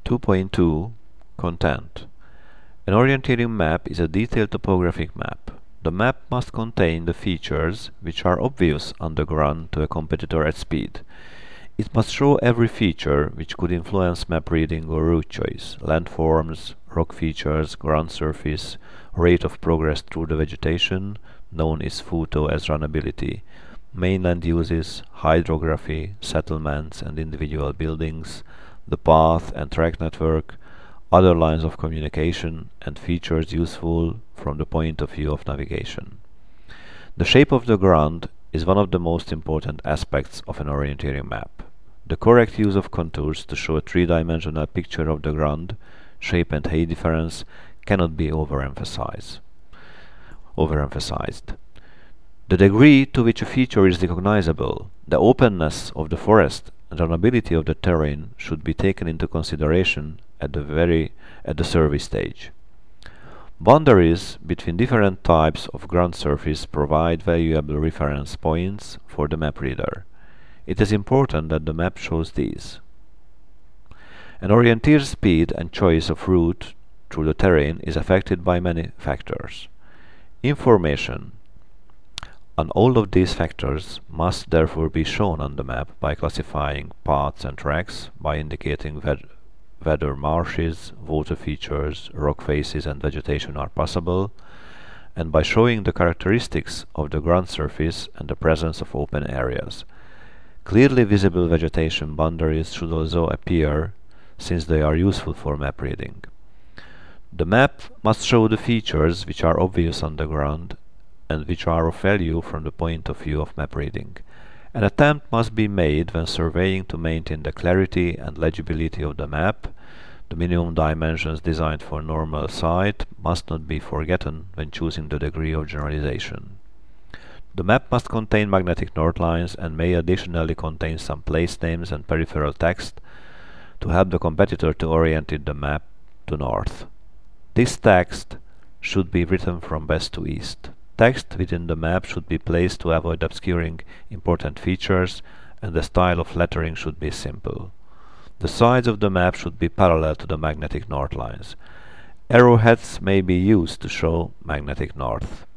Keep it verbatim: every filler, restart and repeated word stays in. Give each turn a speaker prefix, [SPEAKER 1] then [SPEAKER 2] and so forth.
[SPEAKER 1] two point two Content. An orienteering map is a detailed topographic map. The map must contain the features which are obvious on the ground to a competitor at speed. It must show every feature which could influence map reading or route choice: landforms, rock features, ground surface, rate of progress through the vegetation, known as photo as runnability, mainland uses, hydrography, settlements and individual buildings, the path and track network, other lines of communication, and features useful from the point of view of navigation. The shape of the ground is one of the most important aspects of an orienteering map. The correct use of contours to show a three-dimensional picture of the ground, shape and height difference cannot be overemphasized. overemphasized. The degree to which a feature is recognizable, the openness of the forest, and runnability of the terrain should be taken into consideration at the very at the survey stage. Boundaries between different types of ground surface provide valuable reference points for the map reader. It is important that the map shows these. An orienteer's speed and choice of route through the terrain is affected by many factors. Information on all of these factors must therefore be shown on the map by classifying paths and tracks, by indicating ved whether marshes, water features, rock faces and vegetation are possible, and by showing the characteristics of the ground surface and the presence of open areas. Clearly visible vegetation boundaries should also appear, since they are useful for map reading. The map must show the features which are obvious on the ground and which are of value from the point of view of map reading. An attempt must be made when surveying to maintain the clarity and legibility of the map. The minimum dimensions designed for normal sight must not be forgotten when choosing the degree of generalization. The map must contain magnetic north lines and may additionally contain some place names and peripheral text to help the competitor to orient the map to north. This text should be written from west to east. Text within the map should be placed to avoid obscuring important features, and the style of lettering should be simple. The sides of the map should be parallel to the magnetic north lines. Arrowheads may be used to show magnetic north.